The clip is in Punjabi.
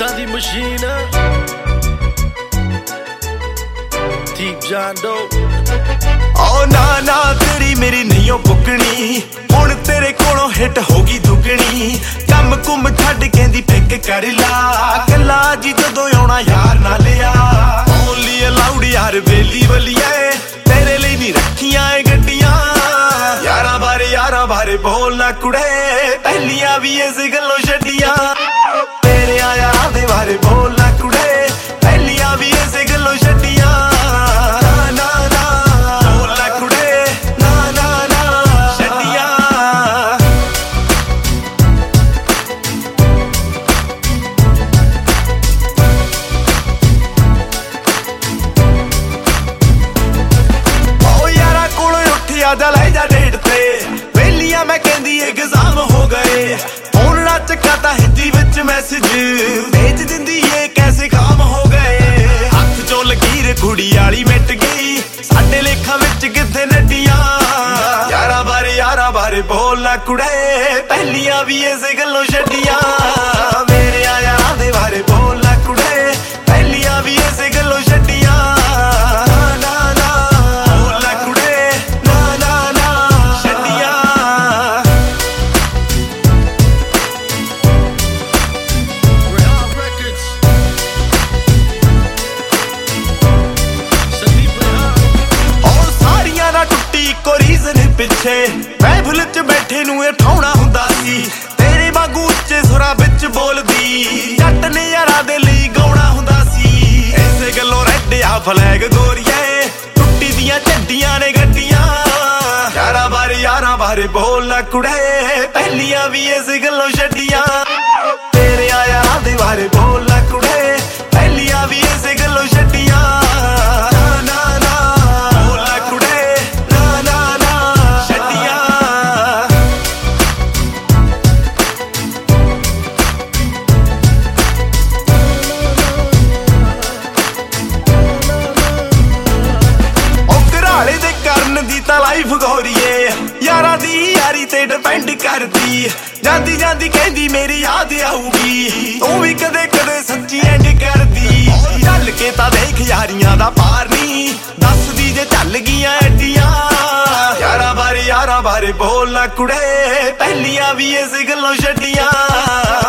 ਹਿੱਟਾਂ ਦੀ ਮਸ਼ੀਨ ਦੀਪ ਜਾਂਦੋ ਓ ਨਾ ਤੇਰੀ ਮੇਰੀ ਨਹੀਂ ਓ ਪੁੱਕਣੀ ਹੁਣ ਤੇਰੇ ਕੋਲੋਂ ਹਿੱਟ ਹੋ ਗਈ ਦੁੱਗਣੀ ਕੰਮ ਕੁੰਮ ਛੱਡ ਕਹਿੰਦੀ ਪਿੱਕ ਕਰ ਲਾ ਕੱਲਾ ਜੀ ਜਦੋਂ ਆਉਣਾ ਯਾਰ ਨਾ ਲਿਆ ਓਨਲੀ ਅਲਾਉਡ ਯਾਰ ਵੇਲੀ ਵਲੀਏ ਤੇਰੇ ਲਈ ਨਹੀਂ ਰੱਖੀਆਂ ਏ ਗੱਡੀਆਂ ਯਾਰਾਂ ਬਾਰੇ ਬੋਲ ਨਾ ਕੁੜੇ ਪਹਿਲੀਆਂ ਵੀ ਇਸ ਗੱਲੋਂ ਛੱਡੀਆਂ ਤੇਰੇ ਯਾਰਾਂ ਦੇ ਬਾਰੇ ਬੋਲ ਨਾ ਕੁੜੇ ਪਹਿਲੀਆਂ ਵੀ ਇਸ ਗੱਲੋਂ ਛੱਡੀਆਂ ਜਾ ਲੈ ਜਾ ਡੇਟ ਤੇ ਵੇਲੀਆਂ ਮੈਂ ਕਹਿੰਦੀ ਐਗਜ਼ਾਮ ਹੋ ਗਏ ਹੁਣ ਨਾ ਚੱਕਾ ਤਾਂ ਹਿੰਦੀ ਵਿੱਚ ਮੈਸੇਜ ਭੇਜ ਦਿੰਦੀ ਏ ਕੈਸੇ ਕੰਮ ਹੋ ਗਏ ਹੱਥ ਚੋਂ ਲਕੀਰ ਕੁੜੀ ਵਾਲੀ ਮਿਟ ਗਈ ਸਾਡੇ ਲੇਖਾਂ ਵਿੱਚ ਕਿੱਥੇ ਨੱਡੀਆਂ ਯਾਰਾਂ ਬਾਰੇ ਬੋਲ ਨਾ ਕੁੜੇ ਪਹਿਲੀਆਂ ਵੀ ਇਸ ਗੱਲੋਂ ਛੱਡੀਆਂ ਮੇਰੇ ਯਾਰਾਂ ਦੇ ਬਾਰੇ ਬੋਲ ਨਾ ਕੁੜੇ ਪਹਿਲੀਆਂ ਵੀ ਇਸ ਗੱਲੋਂ ਛੱਡੀਆਂ ਪਿੱਛੇ ਮਹਿਫਿਲ ਚ ਬੈਠੇ ਨੂੰ ਇਹ ਠਾਉਣਾ ਹੁੰਦਾ ਸੀ ਤੇਰੇ ਵਾਂਗੂ ਉੱਚੇ ਸੁਰਾਂ ਵਿੱਚ ਬੋਲਦੀ ਜੱਟ ਨੇ ਯਾਰਾਂ ਦੇ ਲਈ ਗਾਉਣਾ ਹੁੰਦਾ ਸੀ ਐਸੇ ਗੱਲੋਂ ਰੈੱਡਿਆ ਫਲੈਗ ਗੋਰੀਏ ਟੁੱਟੀ ਦੀਆਂ ਝੰਡੀਆਂ ਨੇ ਗੱਡੀਆਂ ਯਾਰਾਂ ਬਾਰੇ ਬੋਲ ਨਾ ਕੁੜੇ ਪਹਿਲੀਆਂ ਵੀ ਇਸ ਗੱਲੋਂ ਛੱਡੀਆਂ ਤੇਰੇ ਯਾਰਾਂ ਦੇ ਬਾਰੇ ਬੋਲ ਨਾ ਕੁੜੇ ਪਹਿਲੀਆਂ ਵੀ ਇਸ ਗੱਲੋਂ ਛੱਡੀਆਂ ਲਾਈਫ ਗੋਰੀਏ ਯਾਰਾਂ ਦੀ ਯਾਰੀ ਤੇ ਡਿਪੈਂਡ ਕਰਦੀ ਜਾਂਦੀ ਕਹਿੰਦੀ ਮੇਰੀ ਯਾਦ ਆਊਗੀ ਤੂੰ ਵੀ ਕਦੇ ਸੱਚੀ ਐਂਡ ਕਰਦੀ ਚੱਲ ਕੇ ਤਾਂ ਦੇਖ ਯਾਰੀਆਂ ਦਾ ਪਾਰ ਨਹੀਂ ਦੱਸਦੀ ਜੇ ਚੱਲ ਗਈਆਂ ਐਡੀਆਂ ਯਾਰਾਂ ਬਾਰੇ ਬੋਲ ਨਾ ਕੁੜੇ ਪਹਿਲੀਆਂ ਵੀ ਇਸ ਗੱਲੋਂ ਛੱਡੀਆਂ